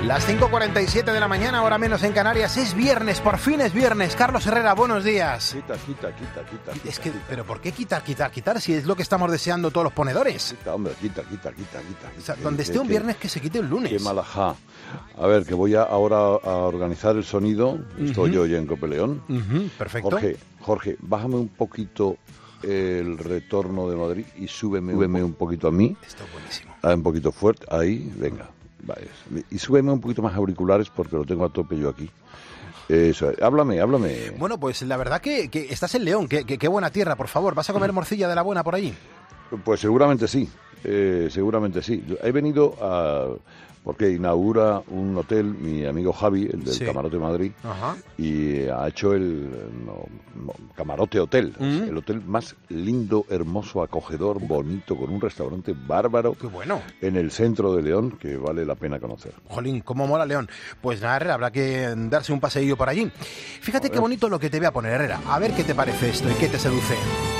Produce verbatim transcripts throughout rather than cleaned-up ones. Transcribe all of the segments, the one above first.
Las cinco cuarenta y siete de la mañana, hora menos en Canarias. Es viernes, por fin es viernes. Carlos Herrera, buenos días. Quita, quita, quita, quita. Es que, quita. ¿pero por qué quitar, quitar, quitar? Si es lo que estamos deseando todos los ponedores. Quita, hombre, quita, quita, quita, quita. O sea, donde esté un viernes que se quite un lunes. Qué malajá. A ver, que voy a, ahora a organizar el sonido. Estoy Uh-huh. yo ya en Copeleón. Uh-huh, perfecto. Jorge, Jorge, bájame un poquito el retorno de Madrid y súbeme, súbeme un poquito a mí. Esto es buenísimo. Ah, un poquito fuerte, ahí, venga. Vale. Y súbeme un poquito más auriculares porque lo tengo a tope yo aquí. Eso, háblame, háblame. Bueno, pues la verdad que, que estás en León, que, que, qué buena tierra, por favor. ¿Vas a comer morcilla de la buena por allí? Pues seguramente sí, eh, seguramente sí. He venido a... porque inaugura un hotel mi amigo Javi, el del Sí. Camarote Madrid, Ajá. y ha hecho el no, no, Camarote Hotel, Mm. el hotel más lindo, hermoso, acogedor, bonito, con un restaurante bárbaro Qué bueno. en el centro de León que vale la pena conocer. Jolín, cómo mola León. Pues nada, Herrera, habrá que darse un paseillo por allí. Fíjate qué bonito lo que te voy a poner, Herrera. A ver qué te parece esto y qué te seduce.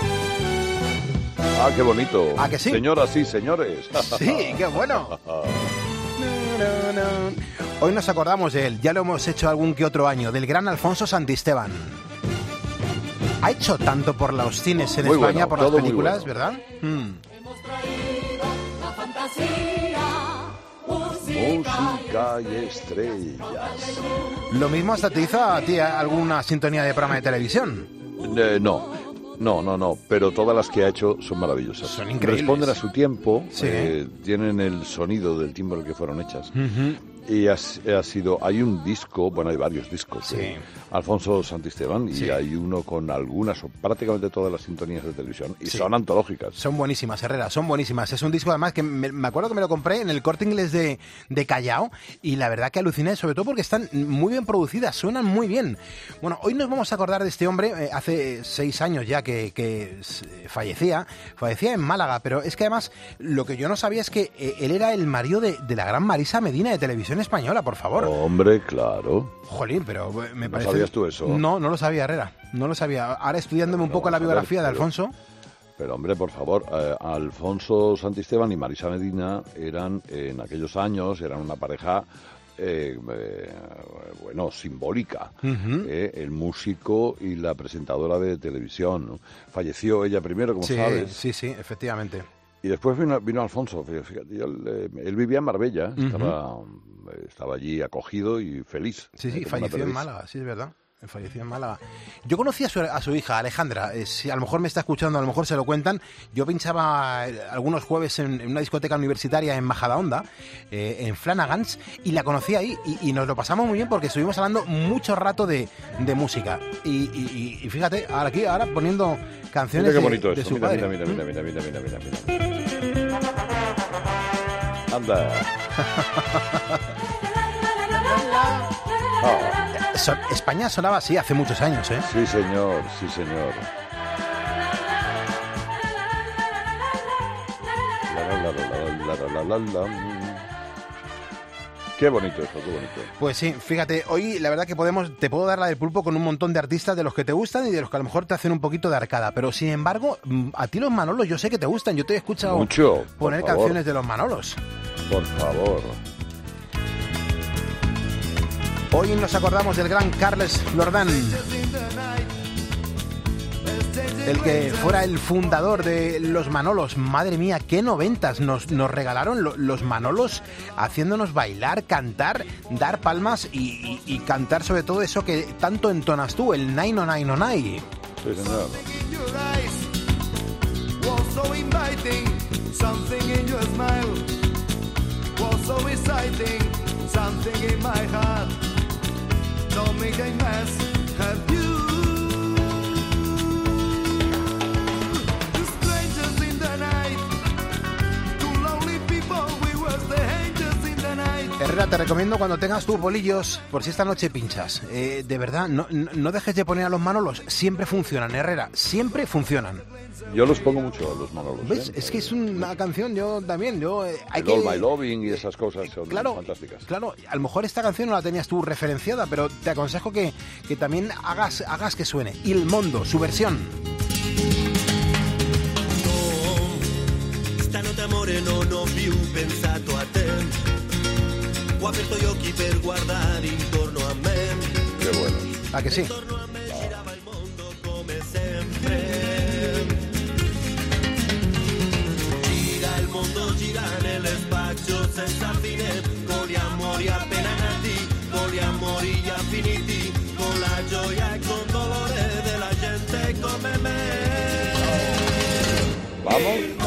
Ah, qué bonito. ¿Ah, que sí? Señoras y señores. Sí, qué bueno. Hoy nos acordamos de él, ya lo hemos hecho algún que otro año, del gran Alfonso Santisteban. Ha hecho tanto por los cines en Muy España, bueno, por las todo muy películas, bueno. ¿verdad? Mm. Música y estrellas. Lo mismo hasta te hizo a ti alguna sintonía de programa de televisión. Eh, no, no, no, no, pero todas las que ha hecho son maravillosas. Son increíbles. Responden a su tiempo, Sí. eh, tienen el sonido del tiempo en el que fueron hechas. Ujú. Y ha, ha sido, hay un disco, bueno, hay varios discos Sí. de Alfonso Santisteban y Sí. hay uno con algunas o prácticamente todas las sintonías de televisión y Sí. son antológicas. Son buenísimas, Herrera, son buenísimas. Es un disco además que me, me acuerdo que me lo compré en el Corte Inglés de, de Callao y la verdad que aluciné, sobre todo porque están muy bien producidas, suenan muy bien. Bueno, hoy nos vamos a acordar de este hombre, eh, hace seis años ya que, que eh, fallecía, fallecía en Málaga, pero es que además lo que yo no sabía es que eh, él era el marido de, de la gran Marisa Medina de Televisión Española, por favor. Hombre, claro. Jolín, pero me ¿No parece... sabías tú eso? No, no lo sabía, Herrera, no lo sabía. Ahora estudiándome un No, poco la vamos a ver, biografía de pero- Alfonso... Pero hombre, por favor, eh, Alfonso Santisteban y Marisa Medina eran, eh, en aquellos años, eran una pareja, eh, eh, bueno, simbólica. Ujú. eh, el músico y la presentadora de televisión, ¿no? Falleció ella primero, como Sí, sabes, sí, sí, efectivamente. y después vino, vino Alfonso. Fíjate, él, eh, él vivía en Marbella, estaba, estaba allí acogido y feliz. Sí, sí, eh, como una falleció en perdiz. Málaga, sí, es verdad. Falleció en Málaga. Yo conocí a su, a su hija, Alejandra. Eh, si a lo mejor me está escuchando, a lo mejor se lo cuentan. Yo pinchaba eh, algunos jueves en, en una discoteca universitaria en Majadahonda, eh, en Flanagan's, y la conocí ahí. Y, y nos lo pasamos muy bien porque estuvimos hablando mucho rato de, de música. Y, y, y fíjate, ahora aquí, ahora poniendo canciones Mira qué de, bonito de esto. su Mira, padre. mira, mira, mira, mira, mira, mira, mira, mira. Anda. Ah, So- España sonaba así hace muchos años, ¿eh? sí, señor, sí, señor. La, la, la, la, la, la, la, la. Qué bonito eso, qué bonito. Pues sí, fíjate, hoy la verdad que podemos, te puedo dar la del pulpo con un montón de artistas de los que te gustan y de los que a lo mejor te hacen un poquito de arcada, pero sin embargo, mm, a ti los Manolos yo sé que te gustan, yo te he escuchado Mucho, por poner favor. canciones de los Manolos. Por favor. Hoy nos acordamos del gran Carles Lordán, el que fuera el fundador de los Manolos. Madre mía, qué noventas nos, nos regalaron lo- los Manolos, haciéndonos bailar, cantar, dar palmas y, y- y cantar sobre todo eso que tanto entonas tú, el Nine oh Nine oh Nine. Sí, señor. Your eyes was so inviting, something in your smile was so exciting, something in my heart. Don't make a mess, have you? The strangers in the night, two lonely people, we were the angels in the night. Herrera, te recomiendo cuando tengas tus bolillos, por si esta noche pinchas. Eh, de verdad, no, no, no dejes de poner a los Manolos. Siempre funcionan, Herrera. Siempre funcionan. Yo los pongo mucho a los Manolos. ¿Ves? ¿eh? Es que es una canción, yo también. Yo, eh, hay El que... All My Loving y esas cosas son Claro, fantásticas. claro, a lo mejor esta canción no la tenías tú referenciada, pero te aconsejo que, que también hagas, hagas que suene. Il Mondo, su versión. Stanotte amore non ho più pensato a te. Ho ho aperto gli occhi per guardare intorno a me. Qué bueno. ¿A que sí? Intorno a me girava il mondo come sempre. Gira il mondo, gira nello spazio senza fine, con gli amori appena nati, con gli amori già finiti, con la gioia e con dolore della gente come me. Vamos.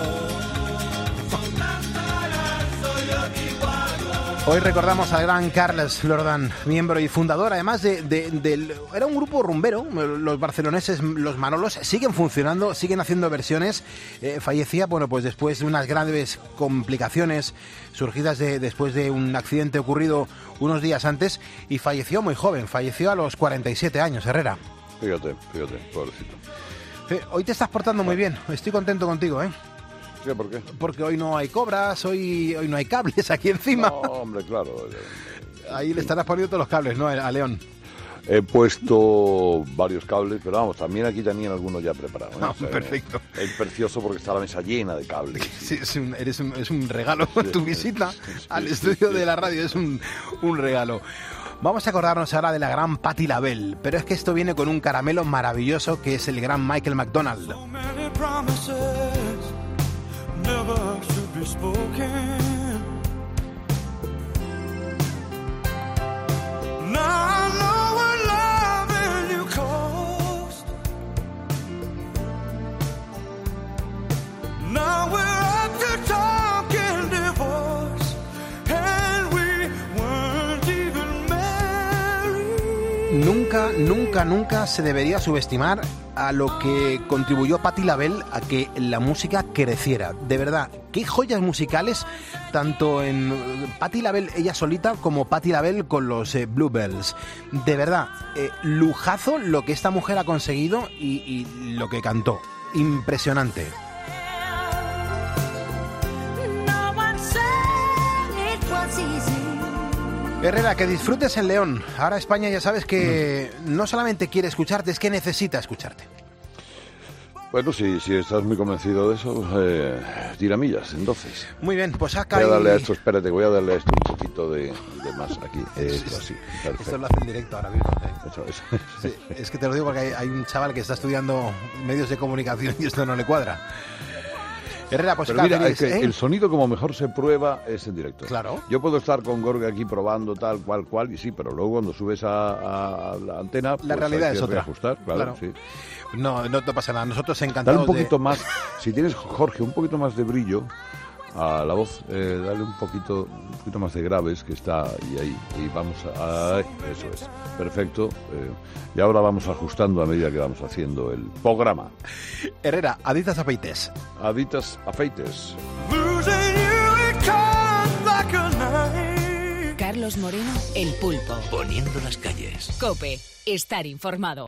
Hoy recordamos al gran Carles Lordán, miembro y fundador, además de, de, de... Era un grupo rumbero, los barceloneses, los Manolos, siguen funcionando, siguen haciendo versiones. Eh, fallecía, bueno, pues después de unas graves complicaciones surgidas de, después de un accidente ocurrido unos días antes, y falleció muy joven, falleció a los cuarenta y siete años, Herrera. Fíjate, fíjate, pobrecito. Eh, hoy te estás portando muy bien, estoy contento contigo, ¿eh? ¿Qué, por qué? Porque hoy no hay cobras, hoy, hoy no hay cables aquí encima. No, hombre, claro. Ahí le estarás poniendo todos los cables, ¿no? A León. He puesto varios cables, pero vamos, también aquí tenían algunos ya preparados. ¿eh? No, O sea, perfecto. Es precioso porque está la mesa llena de cables. Sí, es, un, eres un, es un regalo. Sí, Tu sí, visita sí, sí, al sí, estudio sí. de la radio es un, un regalo. Vamos a acordarnos ahora de la gran Patti LaBelle, pero es que esto viene con un caramelo maravilloso que es el gran Michael McDonald. So many promises never should be spoken. Now I know what loving you cost. Now we're up to talking divorce, and we weren't even married. Nunca, nunca, nunca se debería subestimar a lo que contribuyó Patti LaBelle a que la música creciera. De verdad, qué joyas musicales, tanto en Patti LaBelle ella solita como Patti LaBelle con los eh, Bluebells. De verdad, eh, lujazo lo que esta mujer ha conseguido y, y lo que cantó. Impresionante. No one said it was easy. Herrera, que disfrutes en León. Ahora España ya sabes que no solamente quiere escucharte, es que necesita escucharte. Bueno, si, si estás muy convencido de eso, eh, tiramillas, entonces. Muy bien, pues acá Voy a darle a hay... esto, espérate, voy a darle a esto un poquito de, de más aquí. Esto así, Esto perfecto. lo hace en directo ahora mismo. ¿eh? Eso, eso. Sí, es que te lo digo porque hay, hay un chaval que está estudiando medios de comunicación y esto no le cuadra. Herrera, pues Pero mira, Cabrils, es que ¿eh? el sonido como mejor se prueba es en directo. Claro. Yo puedo estar con Gorga aquí probando tal, cual, cual, y sí, pero luego cuando subes a, a la antena... La pues realidad hay que es otra. reajustar, claro, Claro. sí. No, no te pasa nada. Nosotros Dale encantados un poquito de... más, si tienes, Jorge, un poquito más de brillo a la voz, eh, dale un poquito, un poquito más de graves que está y ahí, y vamos a... Ay, eso es, perfecto. eh, y ahora vamos ajustando a medida que vamos haciendo el programa. Herrera, aditas apeites. Aditas afeites. Losing you, it comes like a knife. Carlos Moreno, El Pulpo. Poniendo las calles. COPE. Estar informado.